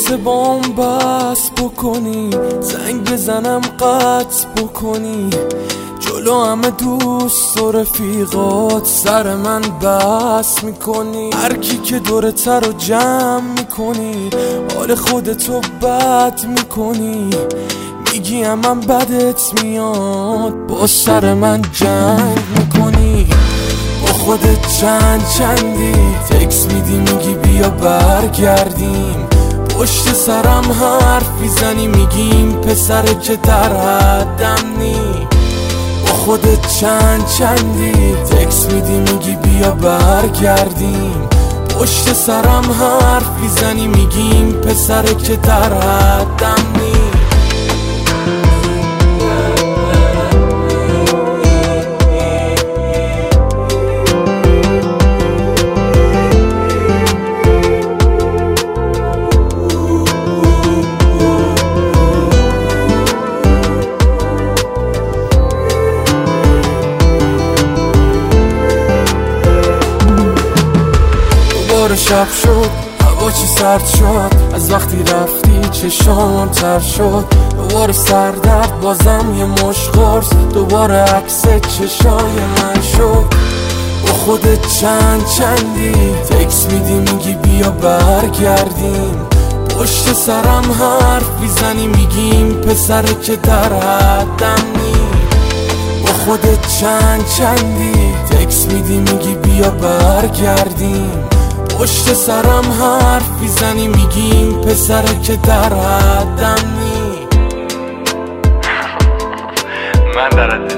واسه بام بس بکنی، زنگ بزنم قطع بکنی، جلو همه دوست و رفیقات سر من بس میکنی. هر کی که دورت رو جمع میکنی، حال خودتو بد میکنی، میگی من بدت میاد، با سر من جنگ میکنی. با خودت چندی تکس میدی، میگی بیا برگردیم، پشت سرم حرف میزنی، میگیم پسره که در حدم نی. با خودت چندی تکس میدی، میگی بیا برگردیم، پشت سرم حرف میزنی، میگیم پسره که در حدم نی. شب شد، هوا چی سرد شد، از وقتی رفتی چشام تر شد. دوباره سردرد، بازم یه مش قرص، دوباره عکس چشای من شد. با خودت چندی تکس میدی، میگی بیا برگردیم، پشت سرم حرف میزنی، میگیم پسره که در حدم نی. با خودت چندی تکس میدی، میگی بیا برگردیم، پشت سرم حرف میزنی، میگیم پسره که در حدم نی. من در